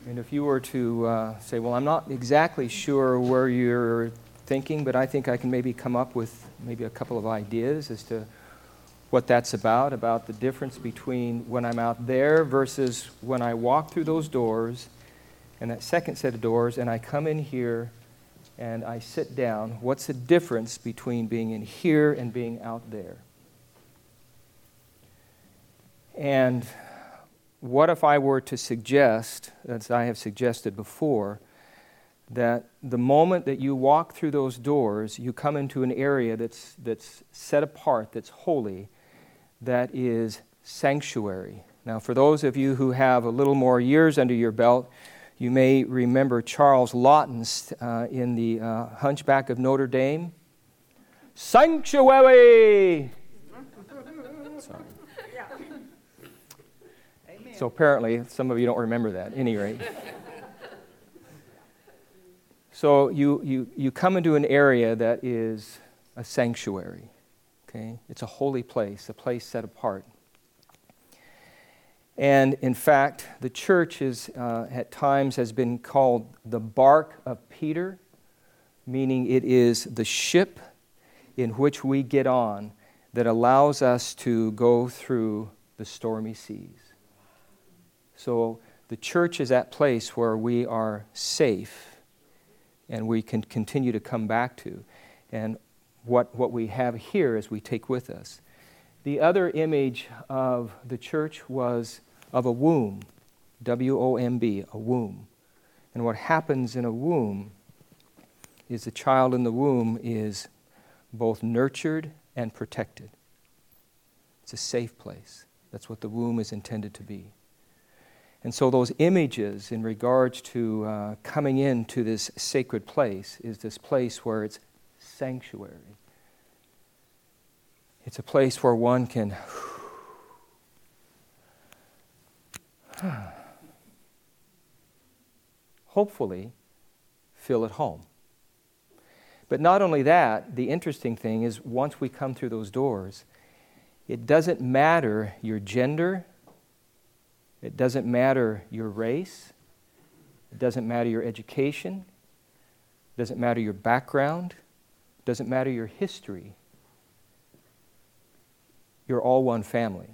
And if you were to say, well, I'm not exactly sure where you're thinking, but I think I can maybe come up with maybe a couple of ideas as to what that's about the difference between when I'm out there versus when I walk through those doors and that second set of doors and I come in here and I sit down. What's the difference between being in here and being out there? And what if I were to suggest, as I have suggested before, that the moment that you walk through those doors, you come into an area that's set apart, that's holy, that is sanctuary. Now, for those of you who have a little more years under your belt, you may remember Charles Laughton's in the Hunchback of Notre Dame. Sanctuary! Sorry. So apparently, some of you don't remember that, at any rate. So you come into an area that is a sanctuary, okay? It's a holy place, a place set apart. And in fact, the church is at times has been called the bark of Peter, meaning it is the ship in which we get on that allows us to go through the stormy seas. So the church is that place where we are safe and we can continue to come back to. And what we have here is we take with us. The other image of the church was of a womb, W-O-M-B, a womb. And what happens in a womb is the child in the womb is both nurtured and protected. It's a safe place. That's what the womb is intended to be. And so those images in regards to coming into this sacred place is this place where it's sanctuary. It's a place where one can hopefully feel at home. But not only that, the interesting thing is once we come through those doors, it doesn't matter your gender, it doesn't matter your race, it doesn't matter your education, it doesn't matter your background, it doesn't matter your history. You're all one family.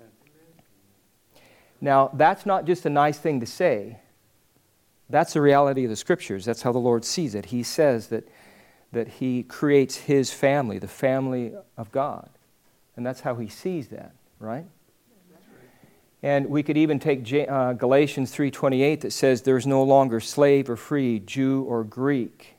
Now, that's not just a nice thing to say. That's the reality of the Scriptures. That's how the Lord sees it. He says that He creates His family, the family of God. And that's how He sees that, right? And we could even take Galatians 3:28 that says there's no longer slave or free, Jew or Greek,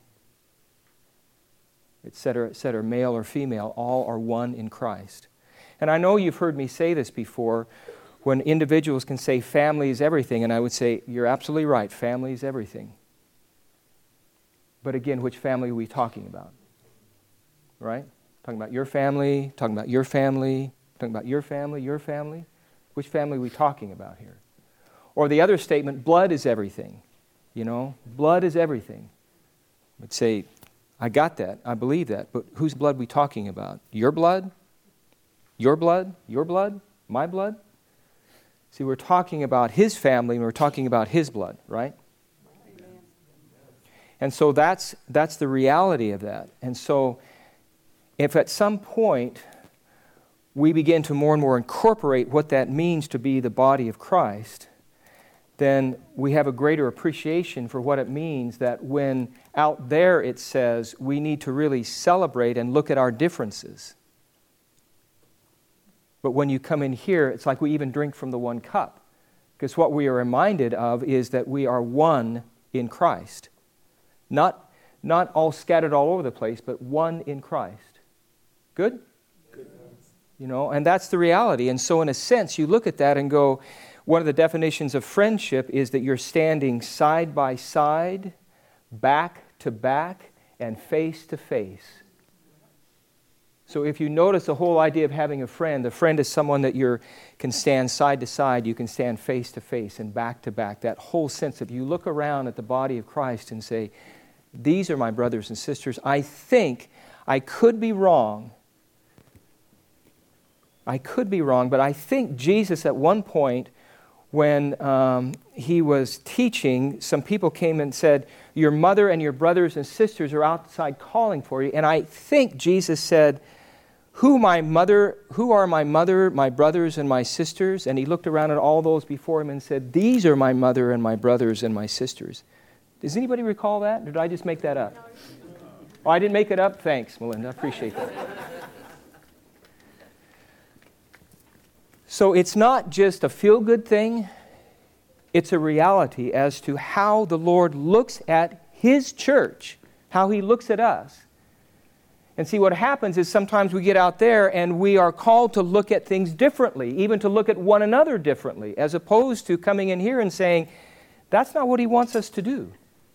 etc., male or female, all are one in Christ. And I know you've heard me say this before, when individuals can say family is everything, and I would say, you're absolutely right, family is everything. But again, which family are we talking about? Right? Talking about your family, talking about your family, talking about your family, your family? Which family are we talking about here? Or the other statement, blood is everything. You know, blood is everything. I would say, I got that, I believe that, but whose blood are we talking about? Your blood? Your blood? Your blood? My blood? See, we're talking about His family and we're talking about His blood, right? Amen. And so that's the reality of that. And so if at some point we begin to more and more incorporate what that means to be the body of Christ, then we have a greater appreciation for what it means that when out there it says we need to really celebrate and look at our differences. But when you come in here, it's like we even drink from the one cup. Because what we are reminded of is that we are one in Christ. Not all scattered all over the place, but one in Christ. Good? Good. You know, and that's the reality. And so in a sense, you look at that and go, one of the definitions of friendship is that you're standing side by side, back to back, and face to face. So if you notice the whole idea of having a friend is someone that you can stand side to side, you can stand face to face and back to back. That whole sense of you look around at the body of Christ and say, these are my brothers and sisters. I think I could be wrong. But I think Jesus at one point when he was teaching, some people came and said, your mother and your brothers and sisters are outside calling for you. And I think Jesus said, who are my mother, my brothers, and my sisters? And he looked around at all those before him and said, these are my mother and my brothers and my sisters. Does anybody recall that? Or did I just make that up? Oh, I didn't make it up? Thanks, Melinda. I appreciate that. So it's not just a feel-good thing. It's a reality as to how the Lord looks at His church, how He looks at us. And see, what happens is sometimes we get out there and we are called to look at things differently, even to look at one another differently, as opposed to coming in here and saying, that's not what He wants us to do.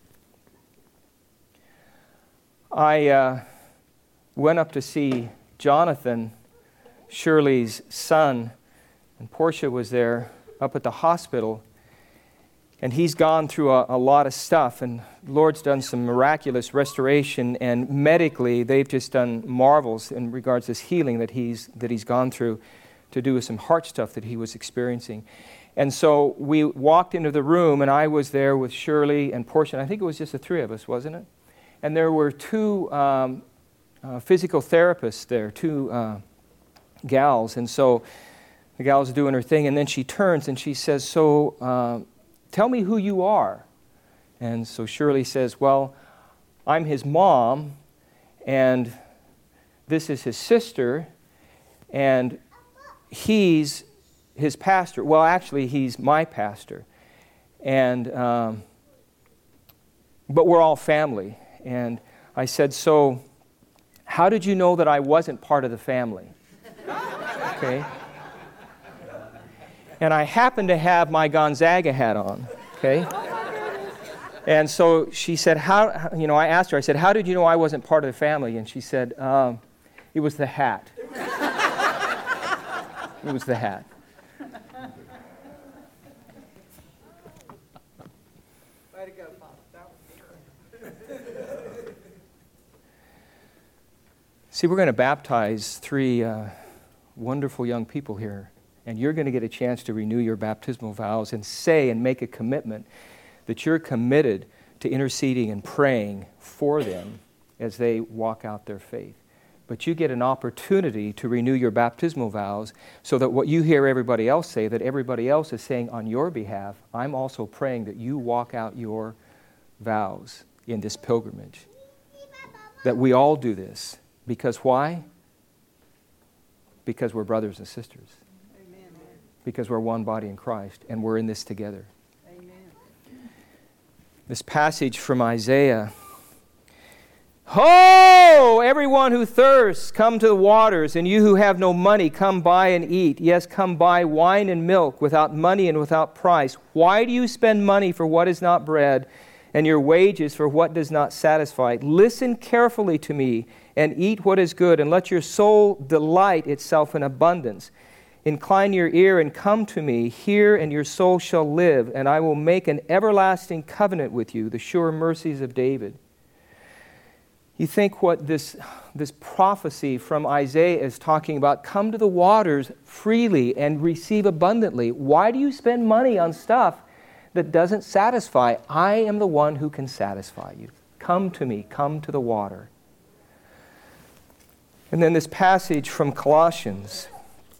I went up to see Jonathan, Shirley's son, and Portia was there up at the hospital. And he's gone through a lot of stuff, and the Lord's done some miraculous restoration, and medically they've just done marvels in regards to this healing that he's gone through to do with some heart stuff that he was experiencing. And so we walked into the room, and I was there with Shirley and Portia, and I think it was just the three of us, wasn't it? And there were two physical therapists there, two gals, and so the gal's doing her thing, and then she turns and she says, so tell me who you are. And so Shirley says, well, I'm his mom, and this is his sister, and he's his pastor. Well, actually, he's my pastor. And but we're all family. And I said, so how did you know that I wasn't part of the family? Okay. And I happened to have my Gonzaga hat on, okay? And so she said, I asked her, I said, how did you know I wasn't part of the family? And she said, it was the hat. It was the hat. Way to go, Pop. That was good. See, we're going to baptize three wonderful young people here. And you're going to get a chance to renew your baptismal vows and say and make a commitment that you're committed to interceding and praying for them as they walk out their faith. But you get an opportunity to renew your baptismal vows so that what you hear everybody else say, that everybody else is saying on your behalf, I'm also praying that you walk out your vows in this pilgrimage. That we all do this. Because why? Because we're brothers and sisters. Because we're one body in Christ, and we're in this together. Amen. This passage from Isaiah. Ho! Everyone who thirsts, come to the waters, and you who have no money, come buy and eat. Yes, come buy wine and milk without money and without price. Why do you spend money for what is not bread, and your wages for what does not satisfy? Listen carefully to me, and eat what is good, and let your soul delight itself in abundance. Incline your ear and come to me. Hear, and your soul shall live, and I will make an everlasting covenant with you, the sure mercies of David. You think what this prophecy from Isaiah is talking about, come to the waters freely and receive abundantly. Why do you spend money on stuff that doesn't satisfy? I am the one who can satisfy you. Come to me, come to the water. And then this passage from Colossians.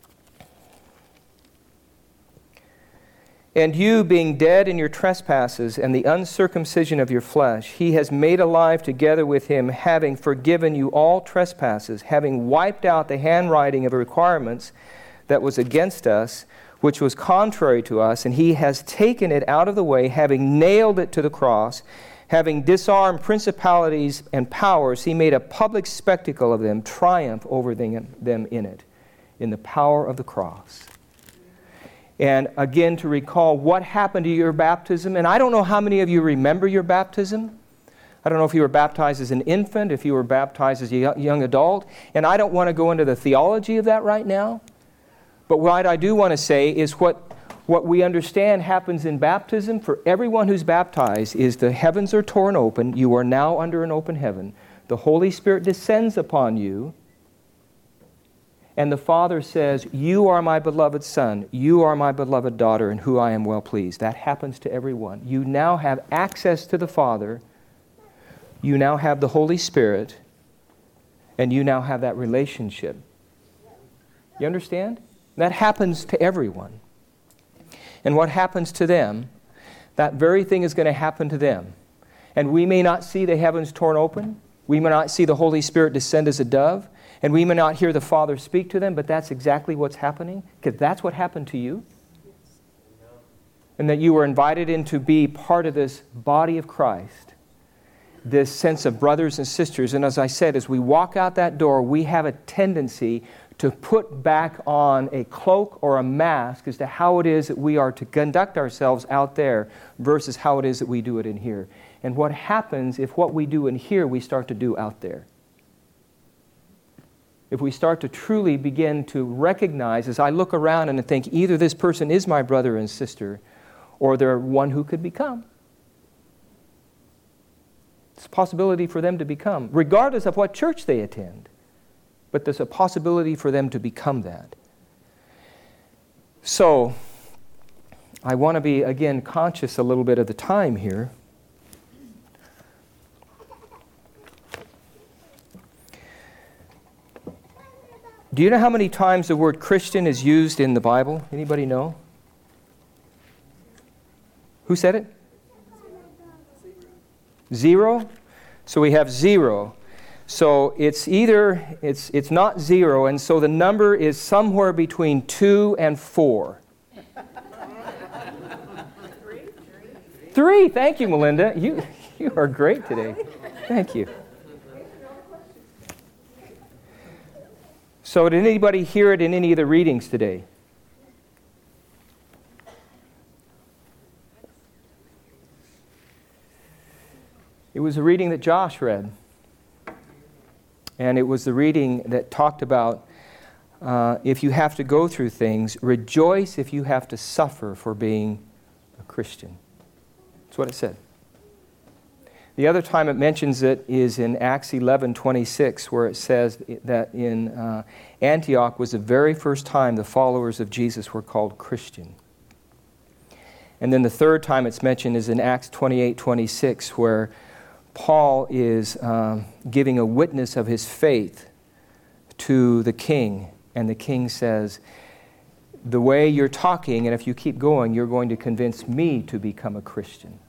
And you, being dead in your trespasses and the uncircumcision of your flesh, He has made alive together with Him, having forgiven you all trespasses, having wiped out the handwriting of requirements that was against us, which was contrary to us, and He has taken it out of the way, having nailed it to the cross, having disarmed principalities and powers, He made a public spectacle of them, triumph over them in it, in the power of the cross. And again, to recall what happened to your baptism. And I don't know how many of you remember your baptism. I don't know if you were baptized as an infant, if you were baptized as a young adult. And I don't want to go into the theology of that right now. But what I do want to say is what we understand happens in baptism for everyone who's baptized is the heavens are torn open. You are now under an open heaven. The Holy Spirit descends upon you. and the Father says, "You are my beloved Son, you are my beloved daughter, in whom I am well pleased." That happens to everyone. You now have access to the Father, you now have the Holy Spirit, and you now have that relationship. You understand? That happens to everyone. And what happens to them, that very thing is going to happen to them. And we may not see the heavens torn open, we may not see the Holy Spirit descend as a dove, and we may not hear the Father speak to them, but that's exactly what's happening, because that's what happened to you. And that you were invited in to be part of this body of Christ, this sense of brothers and sisters. And as I said, as we walk out that door, we have a tendency to put back on a cloak or a mask as to how it is that we are to conduct ourselves out there versus how it is that we do it in here. And what happens if what we do in here we start to do out there? If we start to truly begin to recognize, as I look around and think, either this person is my brother and sister, or they're one who could become. It's a possibility for them to become, regardless of what church they attend. But there's a possibility for them to become that. So, I want to be, again, conscious a little bit of the time here. Do you know how many times the word Christian is used in the Bible? Anybody know? Who said it? 0? So we have 0. So it's either, it's not 0, and so the number is somewhere between 2 and 4. 3, thank you, Melinda. You are great today. Thank you. So did anybody hear it in any of the readings today? It was a reading that Josh read. And it was the reading that talked about if you have to go through things, rejoice if you have to suffer for being a Christian. That's what it said. The other time it mentions it is in Acts 11:26, where it says that in Antioch was the very first time the followers of Jesus were called Christian. And then the third time it's mentioned is in Acts 28:26, where Paul is giving a witness of his faith to the king. And the king says, the way you're talking, and if you keep going, you're going to convince me to become a Christian.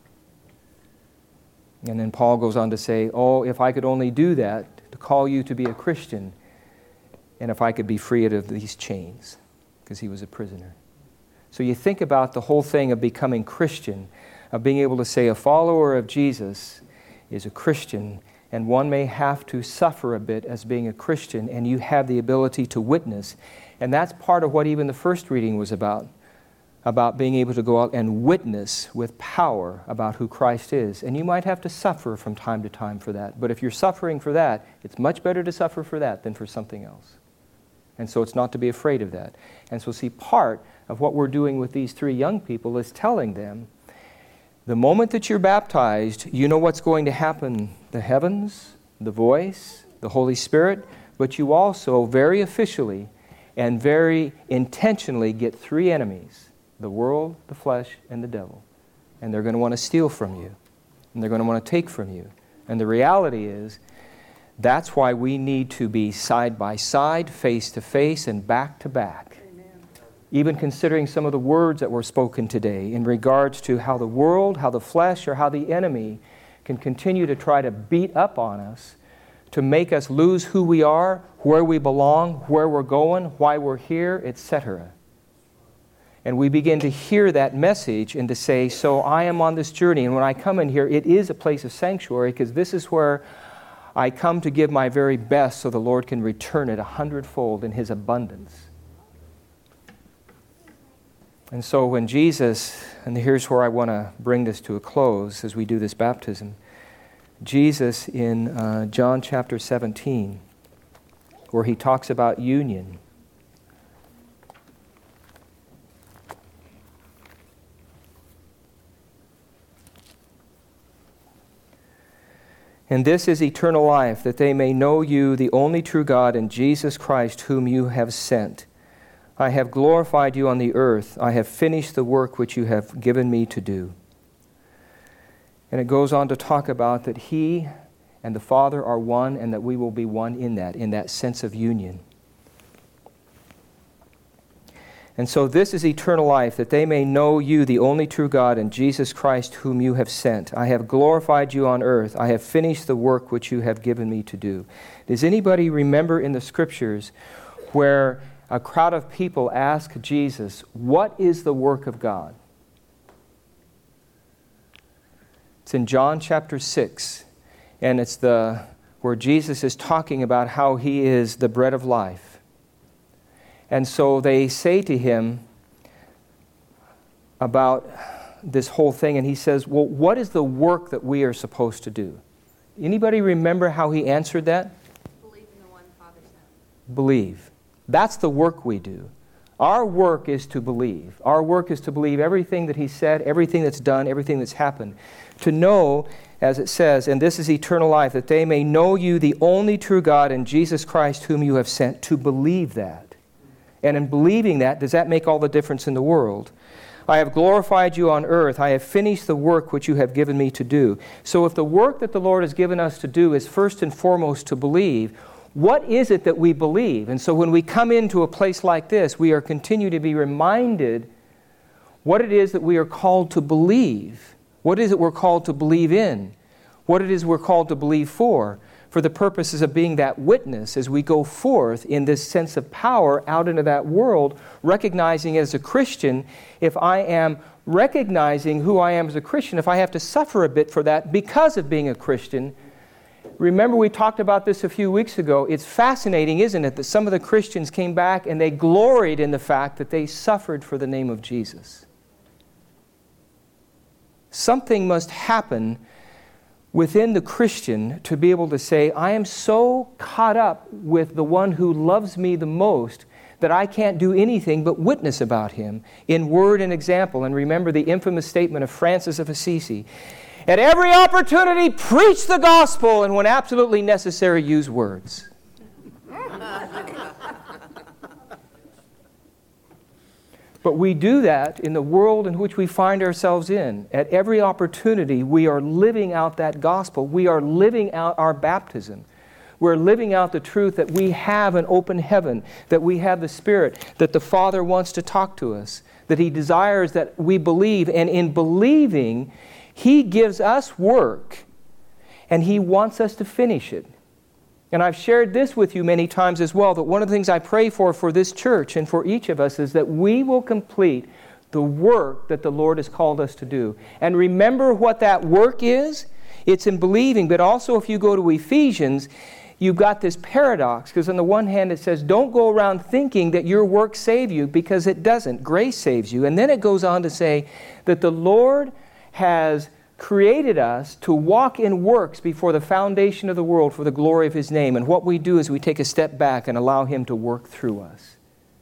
And then Paul goes on to say, oh, if I could only do that, to call you to be a Christian, and if I could be freed of these chains, because he was a prisoner. So you think about the whole thing of becoming Christian, of being able to say a follower of Jesus is a Christian, and one may have to suffer a bit as being a Christian, and you have the ability to witness. And that's part of what even the first reading was about being able to go out and witness with power about who Christ is. And you might have to suffer from time to time for that. But if you're suffering for that, it's much better to suffer for that than for something else. And so it's not to be afraid of that. And so see, part of what we're doing with these 3 young people is telling them, the moment that you're baptized, you know what's going to happen. The heavens, the voice, the Holy Spirit, but you also very officially and very intentionally get 3 enemies, the world, the flesh, and the devil. And they're going to want to steal from you. And they're going to want to take from you. And the reality is, that's why we need to be side by side, face to face, and back to back. Even considering some of the words that were spoken today in regards to how the world, how the flesh, or how the enemy can continue to try to beat up on us to make us lose who we are, where we belong, where we're going, why we're here, etc. And we begin to hear that message and to say, so I am on this journey, and when I come in here, it is a place of sanctuary, because this is where I come to give my very best so the Lord can return it 100-fold in His abundance. And so when Jesus, and here's where I want to bring this to a close as we do this baptism, Jesus in John chapter 17, where He talks about union. And this is eternal life, that they may know you, the only true God, and Jesus Christ, whom you have sent. I have glorified you on the earth. I have finished the work which you have given me to do. And it goes on to talk about that He and the Father are one, and that we will be one in that sense of union. And so this is eternal life, that they may know you, the only true God, and Jesus Christ, whom you have sent. I have glorified you on earth. I have finished the work which you have given me to do. Does anybody remember in the Scriptures where a crowd of people asked Jesus, what is the work of God? It's in John chapter 6, and it's where Jesus is talking about how He is the bread of life. And so they say to Him about this whole thing, and He says, well, what is the work that we are supposed to do? Anybody remember how He answered that? Believe in the one Father sent. Believe. That's the work we do. Our work is to believe. Our work is to believe everything that He said, everything that's done, everything that's happened. To know, as it says, and this is eternal life, that they may know you, the only true God, and Jesus Christ, whom you have sent. To believe that. And in believing that, does that make all the difference in the world? I have glorified you on earth. I have finished the work which you have given me to do. So if the work that the Lord has given us to do is first and foremost to believe, what is it that we believe? And so when we come into a place like this, we are continue to be reminded what it is that we are called to believe. What is it we're called to believe in? What it is we're called to believe for the purposes of being that witness as we go forth in this sense of power out into that world, recognizing as a Christian, if I am recognizing who I am as a Christian, if I have to suffer a bit for that because of being a Christian. Remember, we talked about this a few weeks ago. It's fascinating, isn't it, that some of the Christians came back and they gloried in the fact that they suffered for the name of Jesus. Something must happen within the Christian to be able to say, I am so caught up with the one who loves me the most that I can't do anything but witness about Him in word and example. And remember the infamous statement of Francis of Assisi, at every opportunity preach the gospel, and when absolutely necessary use words. But we do that in the world in which we find ourselves in. At every opportunity, we are living out that gospel. We are living out our baptism. We're living out the truth that we have an open heaven, that we have the Spirit, that the Father wants to talk to us, that He desires that we believe. And in believing, He gives us work, and He wants us to finish it. And I've shared this with you many times as well, that one of the things I pray for this church and for each of us is that we will complete the work that the Lord has called us to do. And remember what that work is? It's in believing, but also if you go to Ephesians, you've got this paradox, because on the one hand it says, don't go around thinking that your work saved you, because it doesn't. Grace saves you. And then it goes on to say that the Lord has created us to walk in works before the foundation of the world for the glory of His name. And what we do is we take a step back and allow Him to work through us.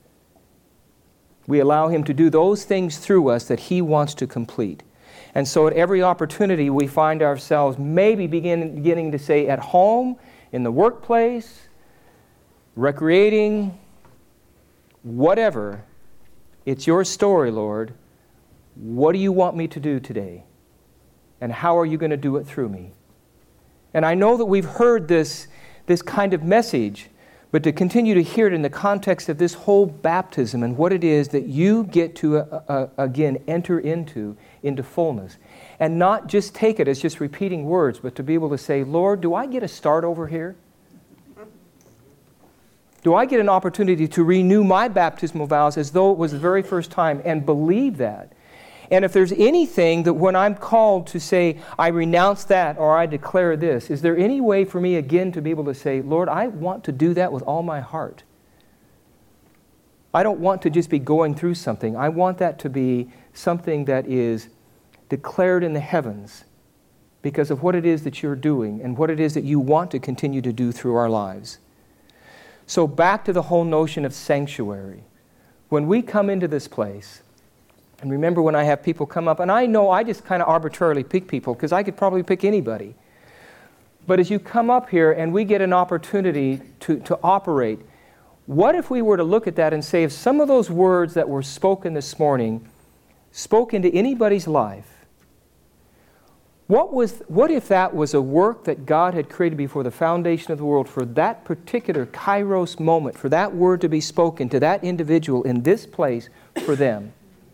We allow Him to do those things through us that He wants to complete. And so at every opportunity we find ourselves maybe beginning to say at home, in the workplace, recreating, whatever, it's your story, Lord. What do you want me to do today? And how are you going to do it through me? And I know that we've heard this kind of message, but to continue to hear it in the context of this whole baptism and what it is that you get to, again, enter into fullness. And not just take it as just repeating words, but to be able to say, Lord, do I get a start over here? Do I get an opportunity to renew my baptismal vows as though it was the very first time, and believe that? And if there's anything that when I'm called to say, I renounce that or I declare this, is there any way for me again to be able to say, Lord, I want to do that with all my heart. I don't want to just be going through something. I want that to be something that is declared in the heavens because of what it is that you're doing and what it is that you want to continue to do through our lives. So back to the whole notion of sanctuary. When we come into this place, and remember when I have people come up, and I know I just kind of arbitrarily pick people because I could probably pick anybody. But as you come up here and we get an opportunity to operate, what if we were to look at that and say, if some of those words that were spoken this morning spoke into anybody's life, what if that was a work that God had created before the foundation of the world for that particular Kairos moment, for that word to be spoken to that individual in this place for them?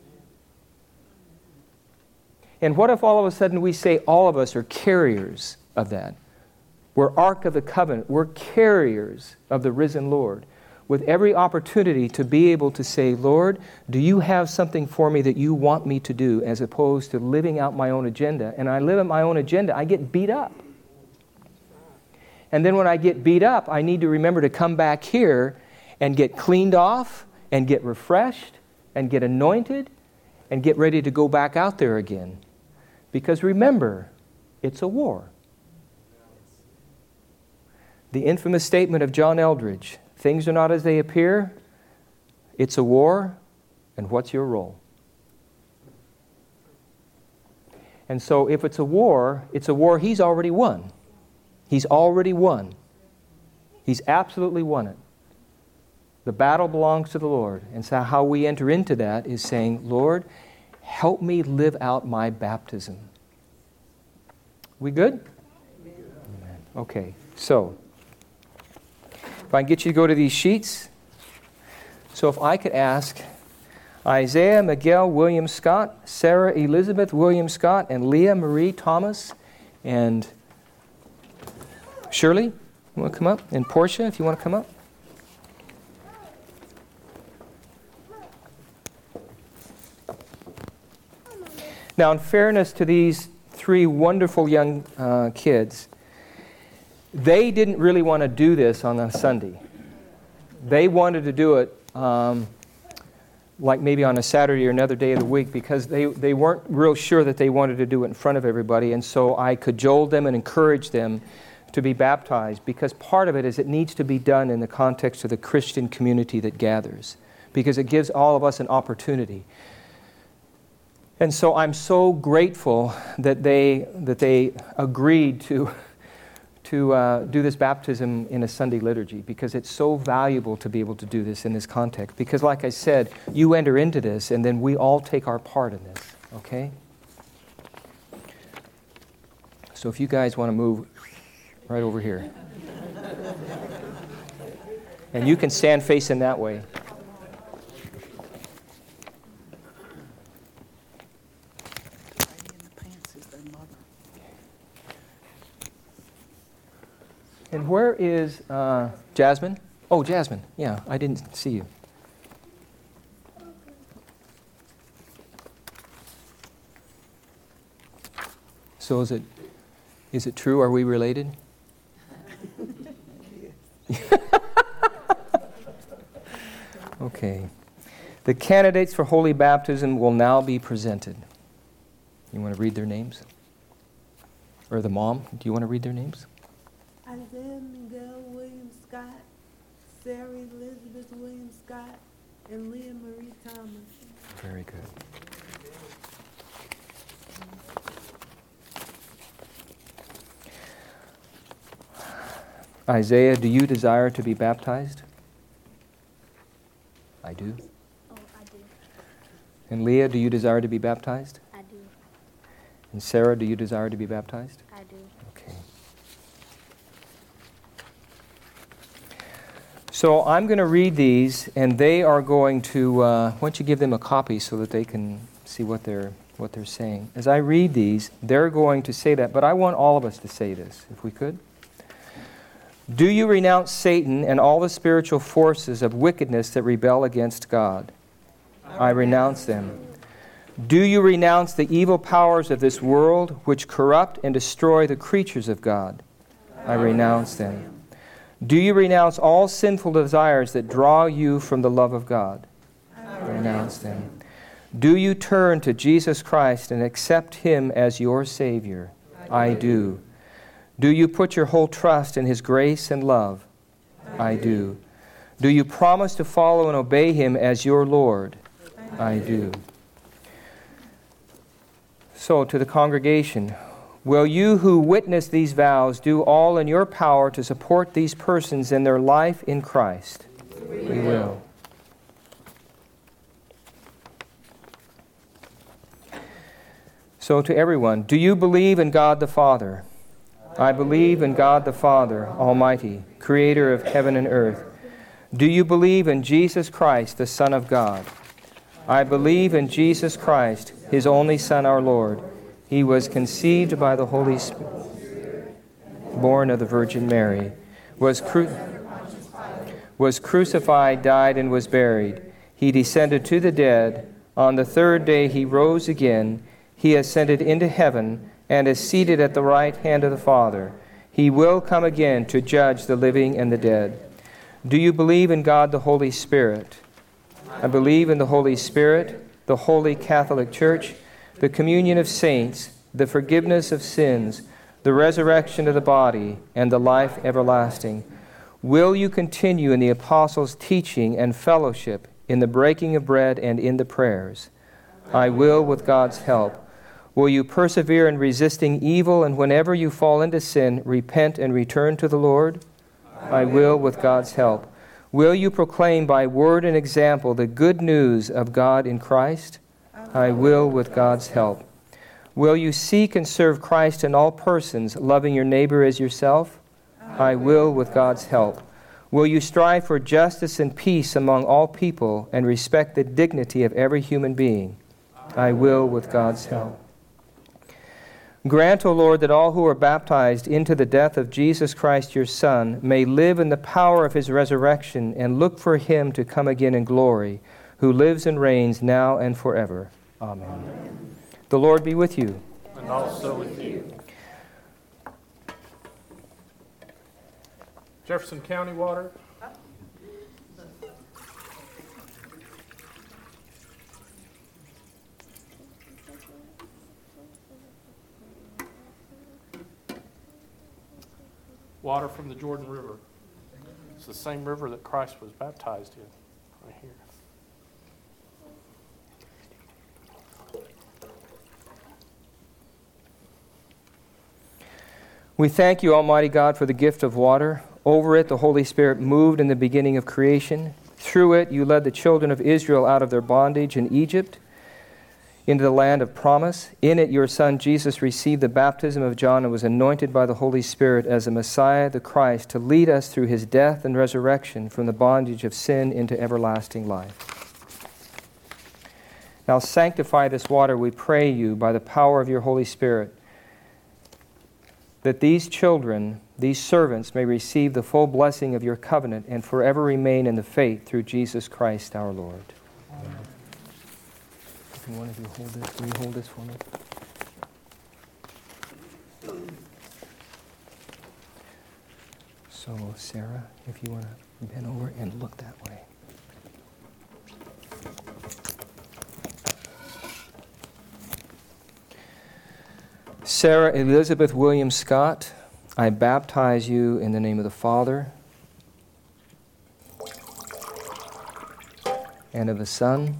And what if all of a sudden we say all of us are carriers of that? We're Ark of the Covenant. We're carriers of the risen Lord, with every opportunity to be able to say, Lord, do you have something for me that you want me to do, as opposed to living out my own agenda? And I live out my own agenda, I get beat up. And then when I get beat up, I need to remember to come back here and get cleaned off and get refreshed and get anointed and get ready to go back out there again. Because remember, it's a war. The infamous statement of John Eldridge, things are not as they appear, it's a war, and what's your role? And so if it's a war he's already won. He's already won. He's absolutely won it. The battle belongs to the Lord. And so how we enter into that is saying, Lord, help me live out my baptism. We good? Amen. Okay, so if I can get you to go to these sheets. So if I could ask Isaiah Miguel William Scott, Sarah Elizabeth William Scott, and Leah Marie Thomas, and Shirley, you want to come up? And Portia, if you want to come up. Now, in fairness to these three wonderful young kids, they didn't really want to do this on a Sunday. They wanted to do it like maybe on a Saturday or another day of the week, because they weren't real sure that they wanted to do it in front of everybody. And so I cajoled them and encouraged them to be baptized, because part of it is it needs to be done in the context of the Christian community that gathers, because it gives all of us an opportunity. And so I'm so grateful that they agreed to do this baptism in a Sunday liturgy, because it's so valuable to be able to do this in this context. Because like I said, you enter into this and then we all take our part in this, okay? So if you guys want to move right over here. And you can stand facing that way. And where is Jasmine? Oh, Jasmine. Yeah, I didn't see you. So is it true? Are we related? Okay. The candidates for holy baptism will now be presented. You want to read their names? Or the mom? Do you want to read their names? Isaiah Miguel William Scott, Sarah Elizabeth William Scott, and Leah Marie Thomas. Very good. Isaiah, do you desire to be baptized? I do. Oh, I do. And Leah, do you desire to be baptized? I do. And Sarah, do you desire to be baptized? I do. Okay. So I'm going to read these, and they are going to, why don't you give them a copy so that they can see what they're saying. As I read these, they're going to say that, but I want all of us to say this, if we could. Do you renounce Satan and all the spiritual forces of wickedness that rebel against God? I renounce them. Do you renounce the evil powers of this world which corrupt and destroy the creatures of God? I renounce them. Do you renounce all sinful desires that draw you from the love of God? I renounce them. Do you turn to Jesus Christ and accept Him as your Savior? I do. Do you put your whole trust in His grace and love? I do. Do you promise to follow and obey Him as your Lord? I do. So, to the congregation, Will you who witness these vows do all in your power to support these persons in their life in Christ? We will. So to everyone, do you believe in God the Father? I believe in God the Father, Almighty, Creator of heaven and earth. Do you believe in Jesus Christ, the Son of God? I believe in Jesus Christ, His only Son, our Lord. He was conceived by the Holy Spirit, born of the Virgin Mary, was crucified, died, and was buried. He descended to the dead. On the third day He rose again. He ascended into heaven and is seated at the right hand of the Father. He will come again to judge the living and the dead. Do you believe in God the Holy Spirit? I believe in the Holy Spirit, the Holy Catholic Church, the communion of saints, the forgiveness of sins, the resurrection of the body, and the life everlasting. Will you continue in the apostles' teaching and fellowship, in the breaking of bread and in the prayers? I will with God's help. Will you persevere in resisting evil, and whenever you fall into sin, repent and return to the Lord? I will with God's help. Will you proclaim by word and example the good news of God in Christ? I will with God's help. Will you seek and serve Christ in all persons, loving your neighbor as yourself? I will with God's help. Will you strive for justice and peace among all people and respect the dignity of every human being? I will with God's help. Grant, O Lord, that all who are baptized into the death of Jesus Christ, your Son, may live in the power of His resurrection and look for Him to come again in glory, who lives and reigns now and forever. Amen. The Lord be with you. And also with you. Jefferson County water. Water from the Jordan River. It's the same river that Christ was baptized in, right here. We thank you, Almighty God, for the gift of water. Over it, the Holy Spirit moved in the beginning of creation. Through it, you led the children of Israel out of their bondage in Egypt into the land of promise. In it, your Son Jesus received the baptism of John and was anointed by the Holy Spirit as the Messiah, the Christ, to lead us through His death and resurrection from the bondage of sin into everlasting life. Now sanctify this water, we pray you, by the power of your Holy Spirit, that these children, these servants, may receive the full blessing of your covenant and forever remain in the faith through Jesus Christ our Lord. Amen. Can one of you hold this? Will you hold this for me? So, Sarah, if you want to bend over and look that way. Sarah Elizabeth Williams Scott, I baptize you in the name of the Father and of the Son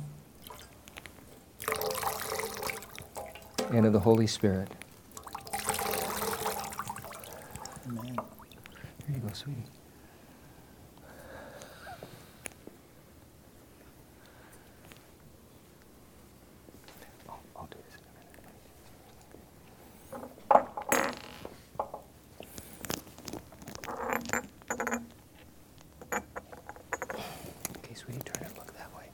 and of the Holy Spirit. Amen. Here you go, sweetie. I'll do this in a minute. Okay, sweetie, try to look that way.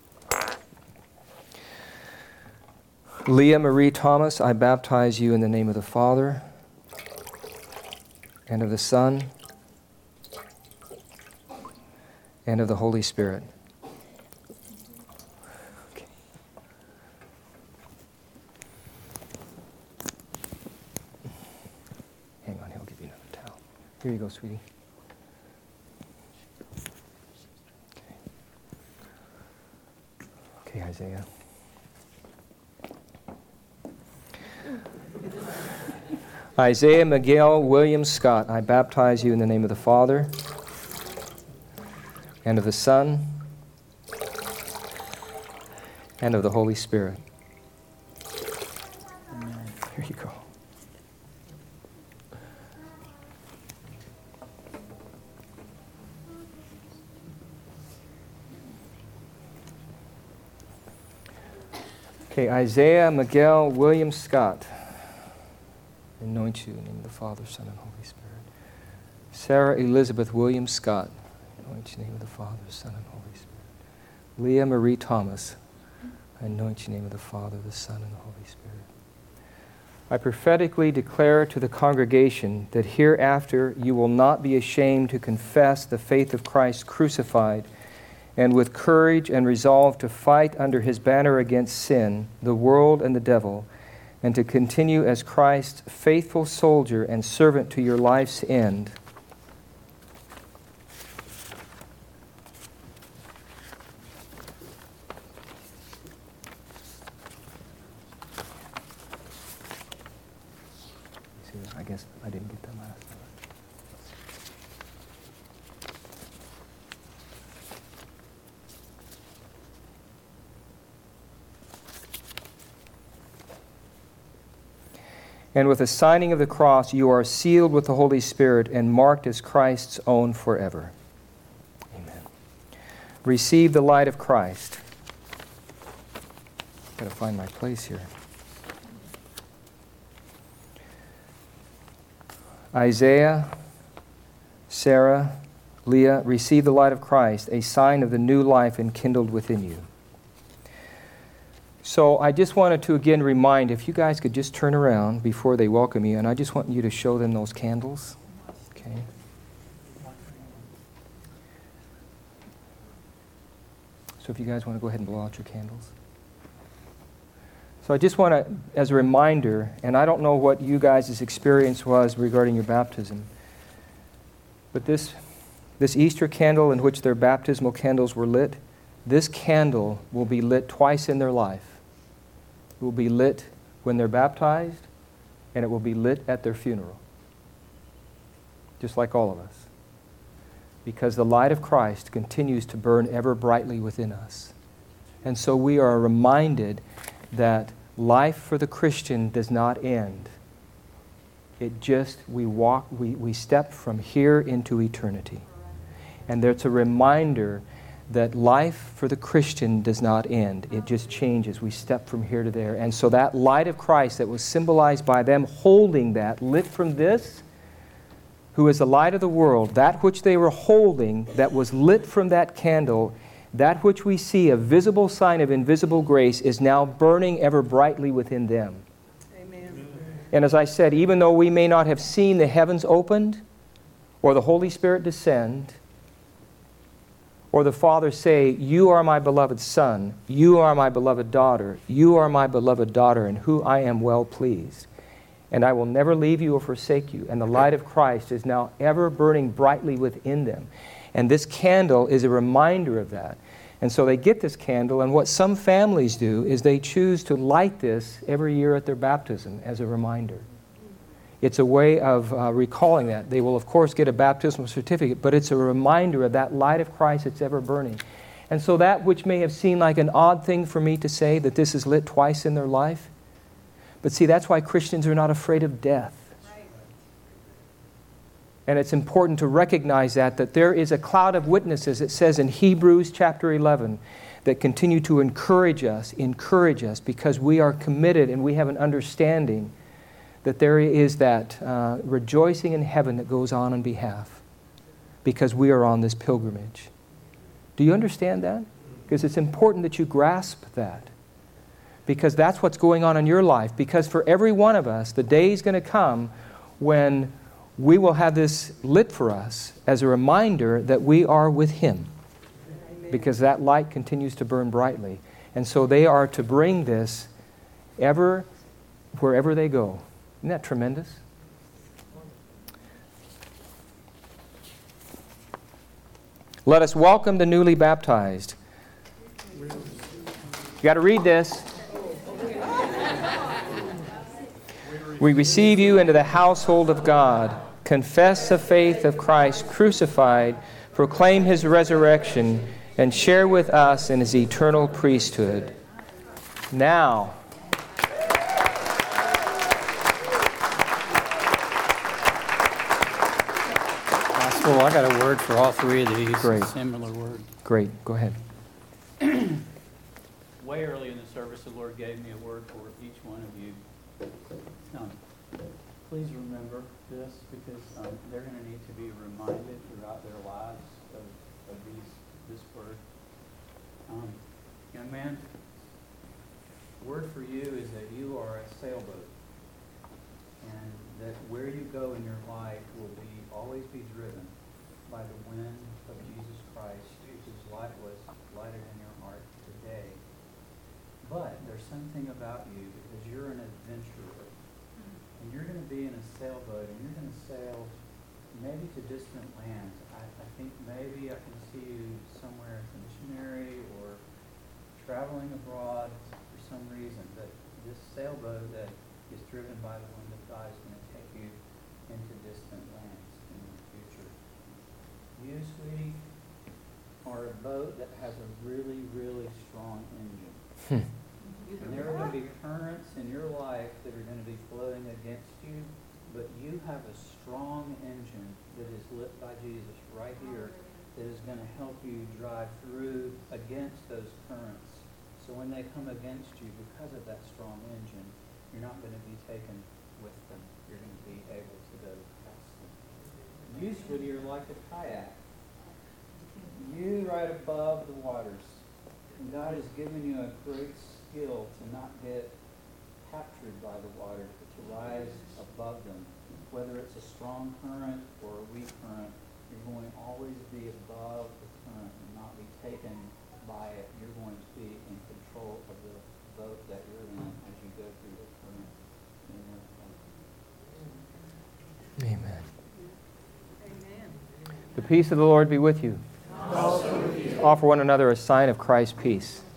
Leah Marie Thomas, I baptize you in the name of the Father and of the Son and of the Holy Spirit. Okay. Hang on, he'll give you another towel. Here you go, sweetie. Okay, Isaiah. Isaiah Miguel Williams Scott, I baptize you in the name of the Father and of the Son and of the Holy Spirit. Amen. Here you go. Okay, Isaiah Miguel William Scott. Anoint you in the name of the Father, Son, and Holy Spirit. Sarah Elizabeth William Scott. Anoint you in the name of the Father, Son, and Holy Spirit. Leah Marie Thomas. Anoint you in the name of the Father, the Son, and the Holy Spirit. I prophetically declare to the congregation that hereafter you will not be ashamed to confess the faith of Christ crucified, and with courage and resolve to fight under his banner against sin, the world, and the devil, and to continue as Christ's faithful soldier and servant to your life's end. I guess I didn't get that last one. And with the signing of the cross, you are sealed with the Holy Spirit and marked as Christ's own forever. Amen. Receive the light of Christ. I've got to find my place here. Isaiah, Sarah, Leah, receive the light of Christ, a sign of the new life enkindled within you. So I just wanted to again remind, if you guys could just turn around before they welcome you, and I just want you to show them those candles. Okay. So if you guys want to go ahead and blow out your candles. So I just want to, as a reminder, and I don't know what you guys' experience was regarding your baptism, but this Easter candle in which their baptismal candles were lit, this candle will be lit twice in their life. It will be lit when they're baptized, and it will be lit at their funeral. Just like all of us. Because the light of Christ continues to burn ever brightly within us. And so we are reminded that life for the Christian does not end. It just, we step from here into eternity. And there's a reminder that life for the Christian does not end. It just changes. We step from here to there. And so that light of Christ that was symbolized by them holding that, lit from this, who is the light of the world, that which they were holding that was lit from that candle, that which we see, a visible sign of invisible grace, is now burning ever brightly within them. Amen. And as I said, even though we may not have seen the heavens opened, or the Holy Spirit descend, or the Father say, "You are my beloved Son, you are my beloved daughter, you are my beloved daughter, in whom I am well pleased, and I will never leave you or forsake you," and the light of Christ is now ever burning brightly within them. And this candle is a reminder of that. And so they get this candle, and what some families do is they choose to light this every year at their baptism as a reminder. It's a way of recalling that. They will, of course, get a baptismal certificate, but it's a reminder of that light of Christ that's ever burning. And so that which may have seemed like an odd thing for me to say, that this is lit twice in their life, but see, that's why Christians are not afraid of death. And it's important to recognize that there is a cloud of witnesses, it says in Hebrews chapter 11, that continue to encourage us, because we are committed and we have an understanding that there is that rejoicing in heaven that goes on behalf, because we are on this pilgrimage. Do you understand that? Because it's important that you grasp that. Because that's what's going on in your life. Because for every one of us, the day is going to come when we will have this lit for us as a reminder that we are with Him. Because that light continues to burn brightly. And so they are to bring this ever, wherever they go. Isn't that tremendous? Let us welcome the newly baptized. You got to read this. We receive you into the household of God. Confess the faith of Christ crucified, proclaim His resurrection, and share with us in His eternal priesthood. Now, Well, I got a word for all three of these. Great. A similar word. Great. Go ahead. Way early in the service, the Lord gave me a word for each one of you. Please remember this, because they're going to need to be reminded throughout their lives of this word. Young man, the word for you is that you are a sailboat, and that where you go in your life will always be driven by the wind of Jesus Christ, whose light was lighted in your heart today. But there's something about you, because you're an adventurer, and you're going to be in a sailboat, and you're going to sail maybe to distant lands. I think maybe I can see you somewhere as a missionary or traveling abroad for some reason. But this sailboat that is driven by the wind of God is going to take you into distant lands in the future. You, sweetie, are a boat that has a really, really strong engine. And there are going to be currents in your life that are going to be flowing against you, but you have a strong engine that is lit by Jesus right here that is going to help you drive through against those currents. So when they come against you, because of that strong engine, you're not going to be taken with them. You're going to be able to go past them. You, sweetie, are like a kayak. You right above the waters. And God has given you a great skill to not get captured by the water, but to rise above them. Whether it's a strong current or a weak current, you're going to always be above the current and not be taken by it. You're going to be in control of the boat that you're in as you go through the current. Amen. Amen. The peace of the Lord be with you. Also with you. Offer one another a sign of Christ's peace.